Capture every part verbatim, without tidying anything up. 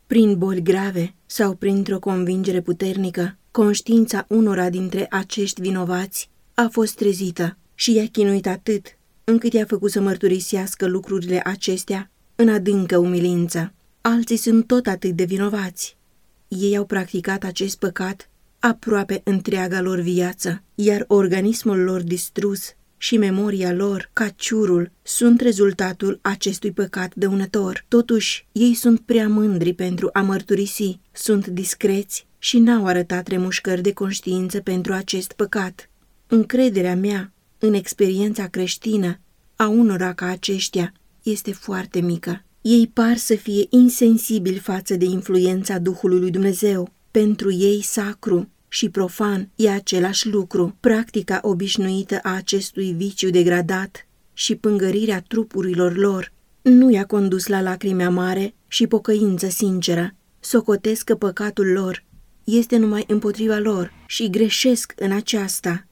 Prin boli grave sau printr-o convingere puternică, conștiința unora dintre acești vinovați a fost trezită și i-a chinuit atât, încât i-a făcut să mărturisească lucrurile acestea în adâncă umilință. Alții sunt tot atât de vinovați. Ei au practicat acest păcat aproape întreaga lor viață, iar organismul lor distrus și memoria lor, ca ciurul, sunt rezultatul acestui păcat dăunător. Totuși, ei sunt prea mândri pentru a mărturisi, sunt discreți și n-au arătat remușcări de conștiință pentru acest păcat. Încrederea mea în experiența creștină a unora ca aceștia este foarte mică. Ei par să fie insensibili față de influența Duhului lui Dumnezeu. Pentru ei sacru și profan e același lucru. Practica obișnuită a acestui viciu degradat și pângărirea trupurilor lor nu i-a condus la lacrime amare și pocăință sinceră. Socotesc că păcatul lor este numai împotriva lor și greșesc în aceasta.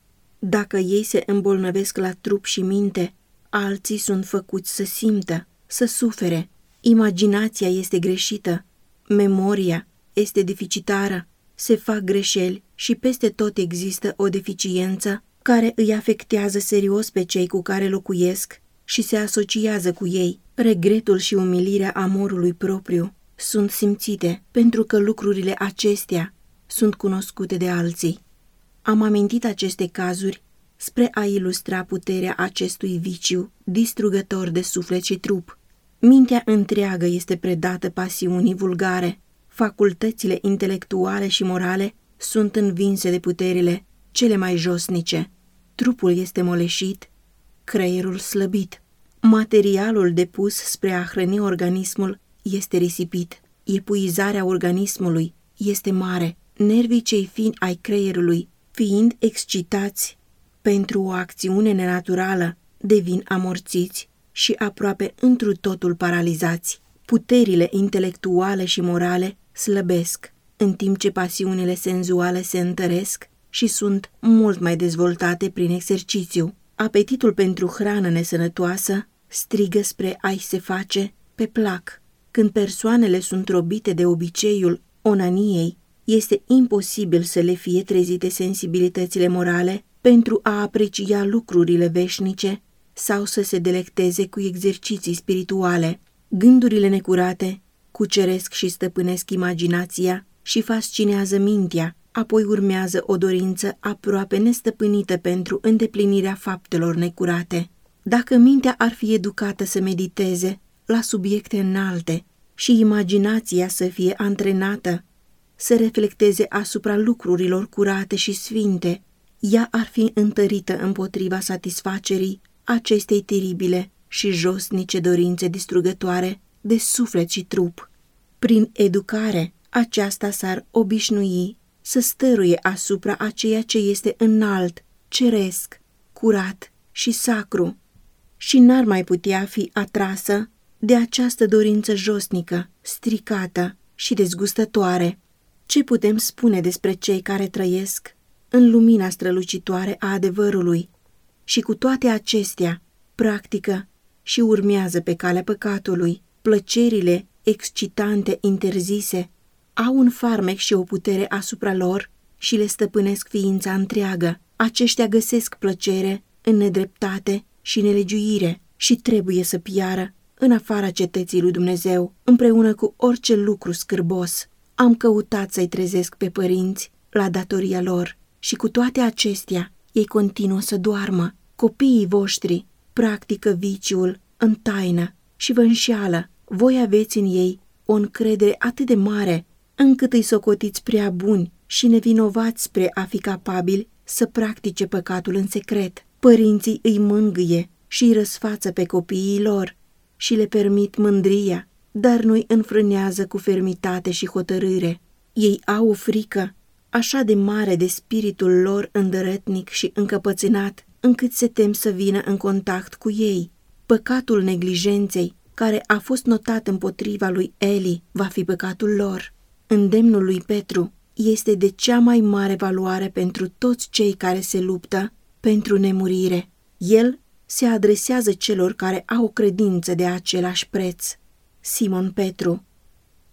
Dacă ei se îmbolnăvesc la trup și minte, alții sunt făcuți să simtă, să sufere. Imaginația este greșită, memoria este deficitară, se fac greșeli și peste tot există o deficiență care îi afectează serios pe cei cu care locuiesc și se asociază cu ei. Regretul și umilirea amorului propriu sunt simțite pentru că lucrurile acestea sunt cunoscute de alții. Am amintit aceste cazuri spre a ilustra puterea acestui viciu distrugător de suflet și trup. Mintea întreagă este predată pasiunii vulgare. Facultățile intelectuale și morale sunt învinse de puterile cele mai josnice. Trupul este moleșit, creierul slăbit. Materialul depus spre a hrăni organismul este risipit. Epuizarea organismului este mare. Nervii cei fini ai creierului, fiind excitați pentru o acțiune nenaturală, devin amorțiți și aproape întru totul paralizați. Puterile intelectuale și morale slăbesc, în timp ce pasiunile senzuale se întăresc și sunt mult mai dezvoltate prin exercițiu. Apetitul pentru hrană nesănătoasă strigă spre a-i se face pe plac. Când persoanele sunt robite de obiceiul onaniei, este imposibil să le fie trezite sensibilitățile morale pentru a aprecia lucrurile veșnice sau să se delecteze cu exerciții spirituale. Gândurile necurate cuceresc și stăpânesc imaginația și fascinează mintea, apoi urmează o dorință aproape nestăpânită pentru îndeplinirea faptelor necurate. Dacă mintea ar fi educată să mediteze la subiecte înalte și imaginația să fie antrenată să reflecteze asupra lucrurilor curate și sfinte, ea ar fi întărită împotriva satisfacerii acestei teribile și josnice dorințe distrugătoare de suflet și trup. Prin educare, aceasta s-ar obișnui să stăruie asupra a ceea ce este înalt, ceresc, curat și sacru și n-ar mai putea fi atrasă de această dorință josnică, stricată și dezgustătoare. Ce putem spune despre cei care trăiesc în lumina strălucitoare a adevărului și cu toate acestea practică și urmează pe calea păcatului? Plăcerile excitante interzise au un farmec și o putere asupra lor și le stăpânesc ființa întreagă. Aceștia găsesc plăcere în nedreptate și nelegiuire și trebuie să piară în afara cetății lui Dumnezeu, împreună cu orice lucru scârbos. Am căutat să-i trezesc pe părinți la datoria lor și cu toate acestea ei continuă să doarmă. Copiii voștri practică viciul în taină și vă înșeală. Voi aveți în ei o încredere atât de mare încât îi socotiți prea buni și nevinovați spre a fi capabili să practice păcatul în secret. Părinții îi mângâie și îi răsfață pe copiii lor și le permit mândria, dar nu-i înfrânează cu fermitate și hotărâre. Ei au o frică așa de mare de spiritul lor îndărătnic și încăpățânat, încât se tem să vină în contact cu ei. Păcatul neglijenței, care a fost notat împotriva lui Eli, va fi păcatul lor. Îndemnul lui Petru este de cea mai mare valoare pentru toți cei care se luptă pentru nemurire. El se adresează celor care au o credință de același preț. Simon Petru,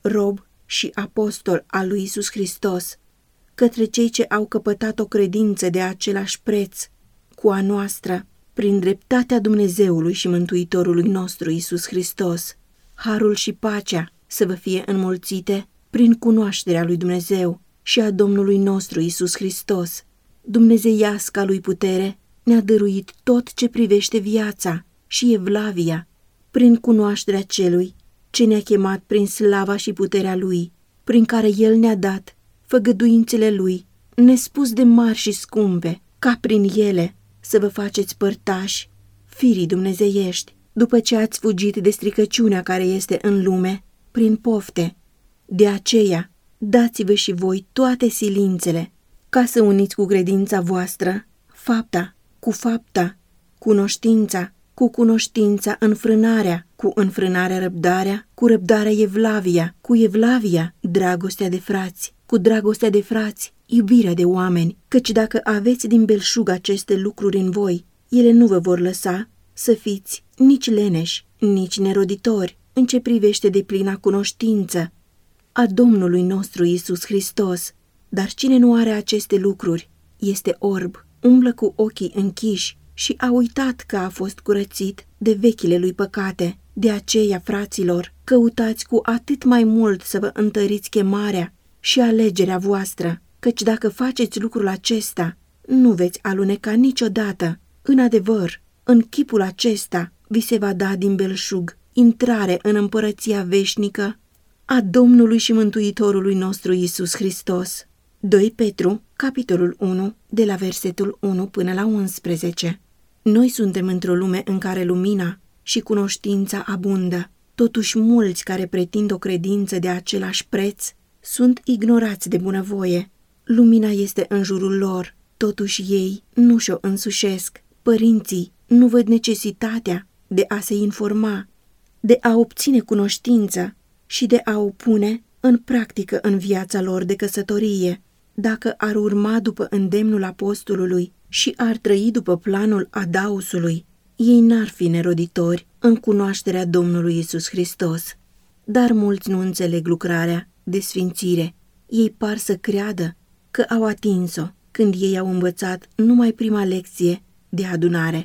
rob și apostol al lui Iisus Hristos, către cei ce au căpătat o credință de același preț cu a noastră, prin dreptatea Dumnezeului și Mântuitorului nostru Iisus Hristos. Harul și pacea să vă fie înmulțite prin cunoașterea lui Dumnezeu și a Domnului nostru Iisus Hristos. Dumnezeiasca lui putere ne-a dăruit tot ce privește viața și evlavia, prin cunoașterea celui ce ne-a chemat prin slava și puterea lui, prin care el ne-a dat făgăduințele lui, nespus de mari și scumpe, ca prin ele să vă faceți părtași firii dumnezeiești, după ce ați fugit de stricăciunea care este în lume, prin pofte. De aceea, dați-vă și voi toate silințele, ca să uniți cu credința voastră fapta cu fapta, cunoștința cu cunoștința înfrânarea, cu înfrânarea răbdarea, cu răbdarea evlavia, cu evlavia dragostea de frați, cu dragostea de frați iubirea de oameni, căci dacă aveți din belșug aceste lucruri în voi, ele nu vă vor lăsa să fiți nici leneși, nici neroditori, în ce privește deplina cunoștință a Domnului nostru Iisus Hristos. Dar cine nu are aceste lucruri este orb, umblă cu ochii închiși și a uitat că a fost curățit de vechile lui păcate. De aceea, fraților, căutați cu atât mai mult să vă întăriți chemarea și alegerea voastră, căci dacă faceți lucrul acesta, nu veți aluneca niciodată. În adevăr, în chipul acesta vi se va da din belșug intrare în împărăția veșnică a Domnului și Mântuitorului nostru Iisus Hristos. doi Petru, capitolul unu, de la versetul unu până la unsprezece. Noi suntem într-o lume în care lumina și cunoștința abundă. Totuși mulți care pretind o credință de același preț sunt ignorați de bunăvoie. Lumina este în jurul lor, totuși ei nu și-o însușesc. Părinții nu văd necesitatea de a se informa, de a obține cunoștință și de a o pune în practică în viața lor de căsătorie. Dacă ar urma după îndemnul apostolului și ar trăi după planul Adausului, ei n-ar fi neroditori în cunoașterea Domnului Iisus Hristos. Dar mulți nu înțeleg lucrarea de sfințire. Ei par să creadă că au atins-o când ei au învățat numai prima lecție de adunare.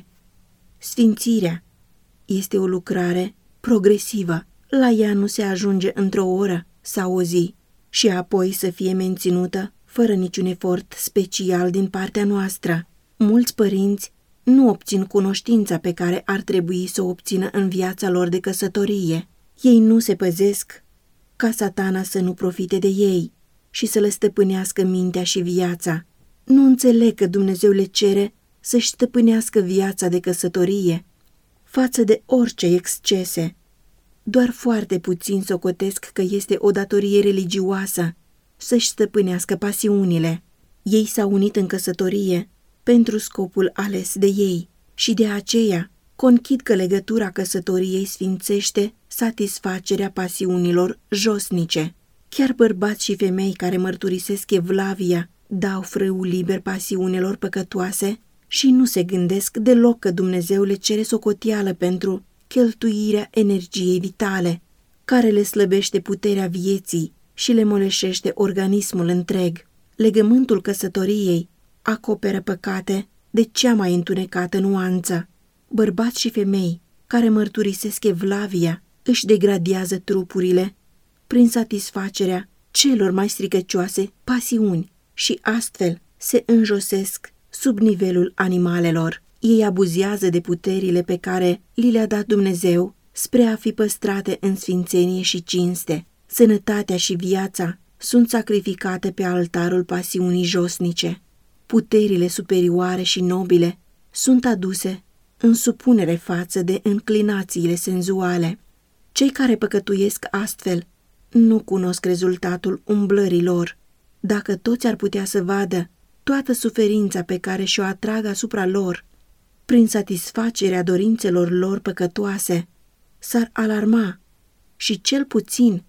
Sfințirea este o lucrare progresivă. La ea nu se ajunge într-o oră sau o zi și apoi să fie menținută fără niciun efort special din partea noastră. Mulți părinți nu obțin cunoștința pe care ar trebui să o obțină în viața lor de căsătorie. Ei nu se păzesc ca Satana să nu profite de ei și să le stăpânească mintea și viața. Nu înțeleg că Dumnezeu le cere să-și stăpânească viața de căsătorie față de orice excese. Doar foarte puțin socotesc că este o datorie religioasă să-și stăpânească pasiunile. Ei s-au unit în căsătorie pentru scopul ales de ei și de aceea conchid că legătura căsătoriei sfințește satisfacerea pasiunilor josnice. Chiar bărbați și femei care mărturisesc evlavia dau frâul liber pasiunilor păcătoase și nu se gândesc deloc că Dumnezeu le cere socoteală pentru cheltuirea energiei vitale, care le slăbește puterea vieții și le moleșește organismul întreg. Legământul căsătoriei acoperă păcate de cea mai întunecată nuanță. Bărbați și femei care mărturisesc evlavia își degradează trupurile prin satisfacerea celor mai stricăcioase pasiuni și astfel se înjosesc sub nivelul animalelor. Ei abuzează de puterile pe care li le-a dat Dumnezeu spre a fi păstrate în sfințenie și cinste. Sănătatea și viața sunt sacrificate pe altarul pasiunii josnice. Puterile superioare și nobile sunt aduse în supunere față de înclinațiile senzuale. Cei care păcătuiesc astfel nu cunosc rezultatul umblării lor. Dacă toți ar putea să vadă toată suferința pe care și-o atrag asupra lor prin satisfacerea dorințelor lor păcătoase, s-ar alarma și cel puțin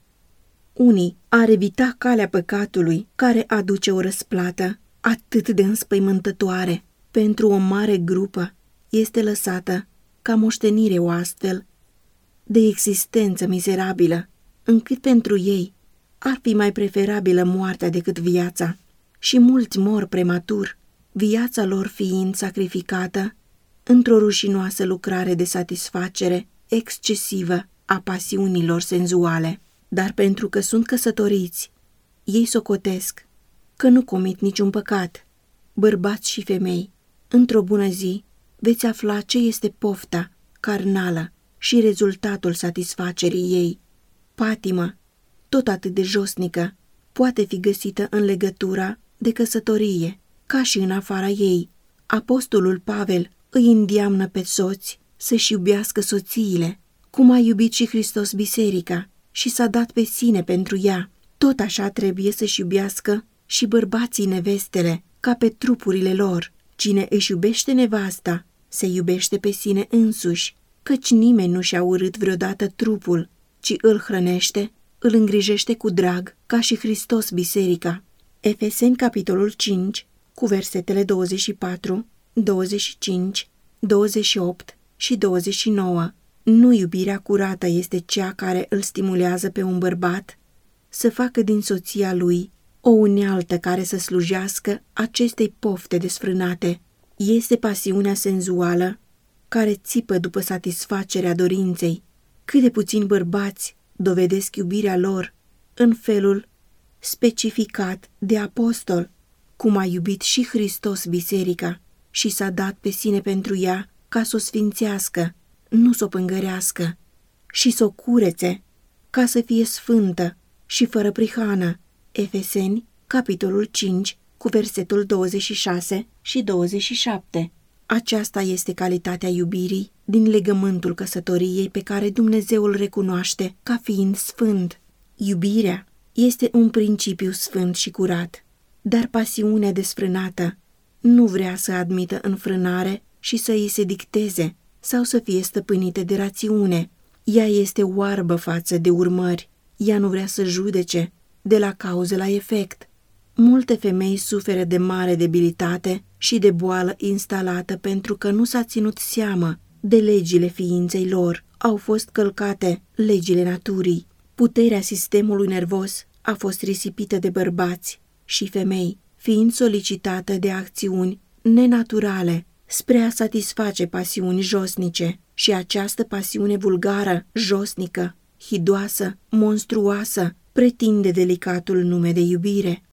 unii ar evita calea păcatului care aduce o răsplată atât de înspăimântătoare. Pentru o mare grupă este lăsată ca moștenire o astfel de existență mizerabilă, încât pentru ei Ar fi mai preferabilă moartea decât viața și mulți mor prematur, viața lor fiind sacrificată într-o rușinoasă lucrare de satisfacere excesivă a pasiunilor senzuale. Dar pentru că sunt căsătoriți, ei socotesc că nu comit niciun păcat. Bărbați și femei, într-o bună zi veți afla ce este pofta carnală și rezultatul satisfacerii ei. Patimă, tot atât de josnică, poate fi găsită în legătura de căsătorie, ca și în afara ei. Apostolul Pavel îi îndeamnă pe soți să-și iubească soțiile, cum a iubit și Hristos biserica și s-a dat pe sine pentru ea. Tot așa trebuie să-și iubească și bărbații nevestele, ca pe trupurile lor. Cine își iubește nevasta, se iubește pe sine însuși, căci nimeni nu și-a urât vreodată trupul, ci îl hrănește, îl îngrijește cu drag, ca și Hristos biserica. Efeseni, capitolul cinci, cu versetele douăzeci și patru, douăzeci și cinci, douăzeci și opt și douăzeci și nouă. Nu iubirea curată este cea care îl stimulează pe un bărbat să facă din soția lui o unealtă care să slujească acestei pofte desfrânate. Este pasiunea senzuală care țipă după satisfacerea dorinței. Cât de puțini bărbați dovedesc iubirea lor în felul specificat de apostol, cum a iubit și Hristos biserica și s-a dat pe sine pentru ea ca să o sfințească, nu să o pângărească, și să o curețe, ca să fie sfântă și fără prihană. Efeseni, capitolul cinci, cu versetul douăzeci și șase și douăzeci și șapte. Aceasta este calitatea iubirii din legământul căsătoriei pe care Dumnezeu îl recunoaște ca fiind sfânt. Iubirea este un principiu sfânt și curat, dar pasiunea desfrânată nu vrea să admită înfrânare și să îi se dicteze sau să fie stăpânită de rațiune. Ea este oarbă față de urmări, ea nu vrea să judece de la cauză la efect. Multe femei suferă de mare debilitate și de boală instalată pentru că nu s-a ținut seamă de legile ființei lor. Au fost călcate legile naturii. Puterea sistemului nervos a fost risipită de bărbați și femei, fiind solicitată de acțiuni nenaturale spre a satisface pasiuni josnice, și această pasiune vulgară, josnică, hidoasă, monstruoasă, pretinde delicatul nume de iubire.